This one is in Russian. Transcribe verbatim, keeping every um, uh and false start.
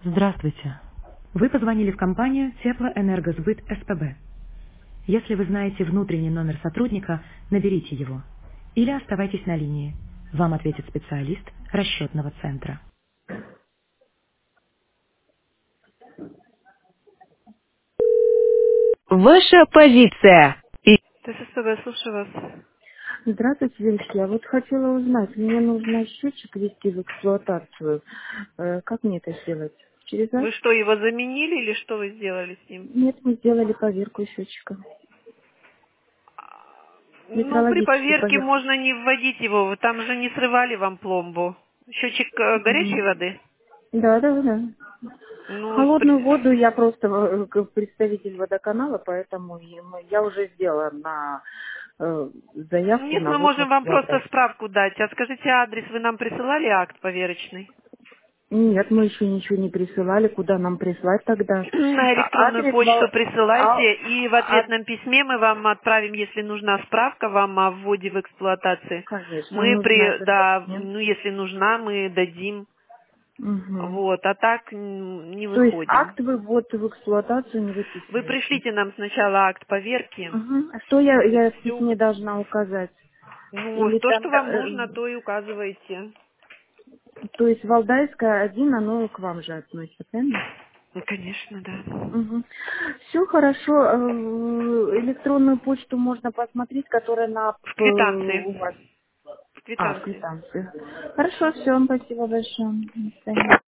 Здравствуйте. Вы позвонили в компанию Теплоэнергосбыт СПБ. Если вы знаете внутренний номер сотрудника, наберите его. Или оставайтесь на линии. Вам ответит специалист расчетного центра. Ваша позиция. И- ТССБ, слушаю вас. Здравствуйте, девочки. Я вот хотела узнать, мне нужно счетчик ввести в эксплуатацию. Э, Как мне это сделать? Через вас? Вы что, его заменили или что вы сделали с ним? Нет, мы сделали поверку счетчика. Ну, при Метрологическую поверке поверку. можно не вводить его, вы там же не срывали вам пломбу. Счетчик э, горячей Мгм. воды? Да, да, да. Ну, Холодную спри- воду я просто э, как представитель водоканала, поэтому и мы- я уже сделала на э, заявку нет, на мы ввод в можем вам просто эксплуатацию. справку дать. А скажите адрес, вы нам присылали акт поверочный? Нет, мы еще ничего не присылали. Куда нам прислать тогда? На А- электронную Адрес почту Вал... а- присылайте, и в а- ответном письме мы вам отправим, если нужна справка вам о вводе в эксплуатации. Конечно, Мы нужно при, да, обязательно. ну если нужна, мы дадим. Угу. Вот, а так м, не То есть выходим. акт вывод в эксплуатацию не Вы выписываете? пришлите нам сначала акт поверки. Угу. А что я, я в Всё. письме должна указать? Ну, Или то, там, что вам э, нужно, то и указывайте. то есть Валдайская один, оно к вам же относится, правильно? Ну, конечно, да. Угу. Все хорошо. Э, Электронную почту можно посмотреть, которая на В п- квитанции. у вас. В А, в квитанции. квитанции. Хорошо, все, спасибо большое. До свидания.